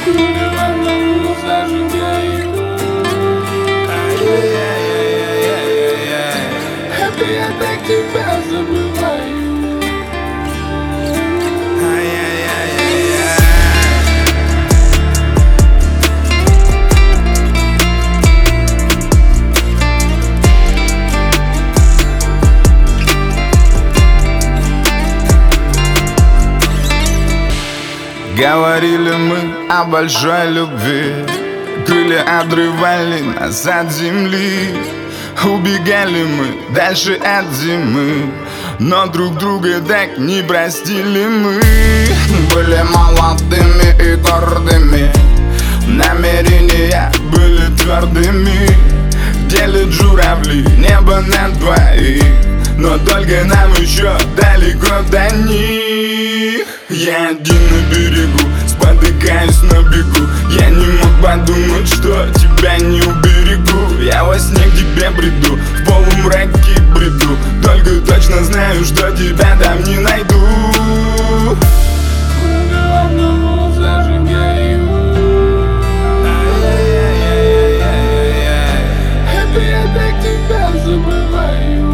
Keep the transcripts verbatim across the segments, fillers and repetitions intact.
клубе в одному зажигаю. Это я так тебя забываю. Говорили мы о большой любви, крылья отрывали нас от земли. Убегали мы дальше от зимы, но друг друга так не простили мы. Были молодыми и гордыми, намерения были твердыми. Делят журавли небо на двоих, но только нам еще далеко до них. Я один на берегу, спотыкаюсь на бегу. Я не мог подумать, что тебя не уберегу. Я во сне к тебе приду, в полумраке бреду. Только точно знаю, что тебя там не найду. Клубе в одному зажигаю. Это я так тебя забываю.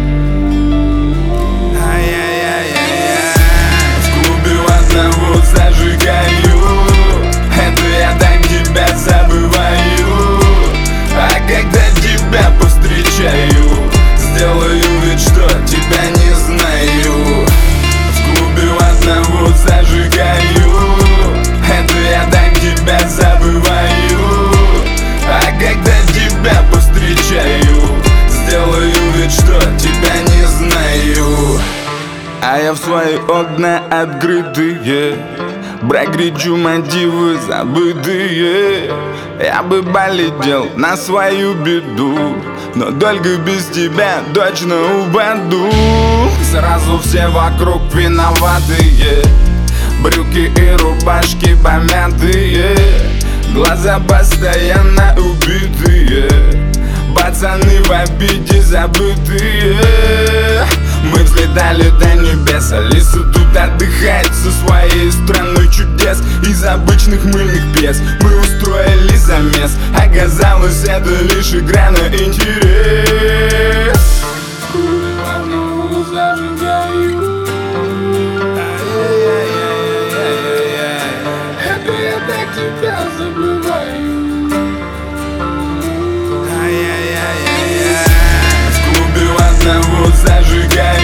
Зажигаю, это я так тебя забываю. А когда тебя повстречаю, сделаю вид, что тебя не знаю. В клубе у одного зажигаю, это я так тебя забываю. А когда тебя повстречаю, сделаю вид, что тебя не знаю. А я в свои окна открытые брагричу мотивы забытые. Я бы полетел на свою беду, но только без тебя точно упаду. Сразу все вокруг виноватые, брюки и рубашки помятые, глаза постоянно убитые, пацаны в обиде забытые. Мы взлетали до небес, Алиса тут отдыхает со своей страной чудес. Из обычных мыльных пьес мы устроили замес. Оказалось, это лишь игра на интерес. В клубе в одному зажигаю. Это я так тебя забываю. В клубе у одного зажигаю.